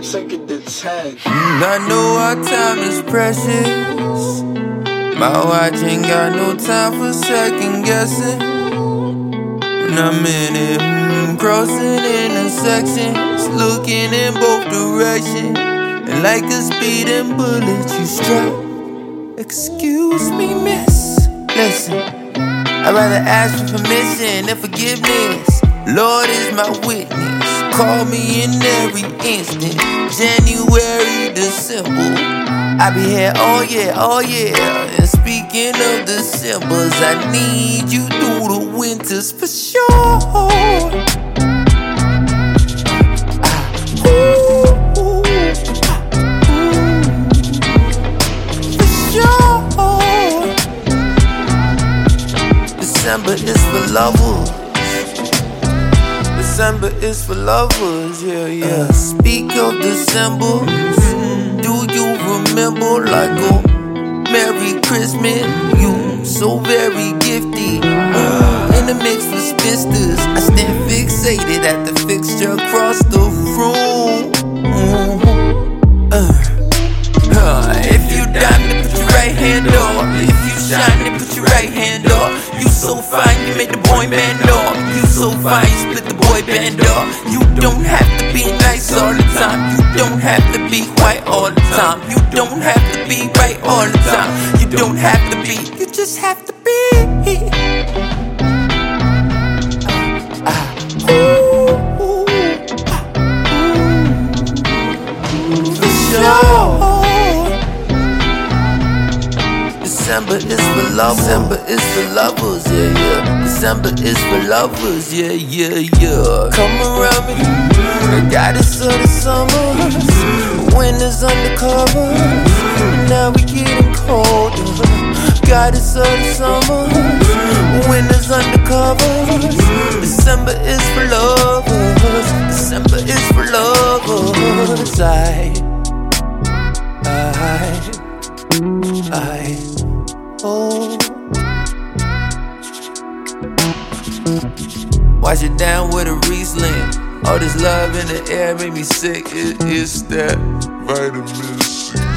take it to 10. I know our time is precious. My watch ain't got no time for second guessing. When I'm in it, crossing intersections, looking in both directions, and like a speeding bullet, you struck. Excuse me, miss. Listen, I'd rather ask for permission than forgiveness. Lord is my witness. Call me in every instant. January, December. I be here, oh yeah. And speaking of Decembers, I need you through the winters for sure. December is for lovers. December is for lovers, yeah. Speak of December. Do you remember like a Merry Christmas? You so very gifty. In the mix with spinsters, I stand fixated at the fixture across the room. If you diamond, put your right hand up. If you shine, put your right hand up. You so fine, you make the boy band up. You so fine, you split the boy band up. You don't have to be nice all the time. You don't have to be white all the time. You don't have to be right all the time. You don't have to be, you just have to be. For sure. December is for love. December is for lovers, yeah. December is for lovers, yeah. Come around me, the goddess of the summer. Winter's undercover, now we getting colder. Goddess of the summer, winter's undercover. December is for lovers. December is for lovers. Oh. Wash it down with a Riesling. All this love in the air made me sick. It's that vitamin C.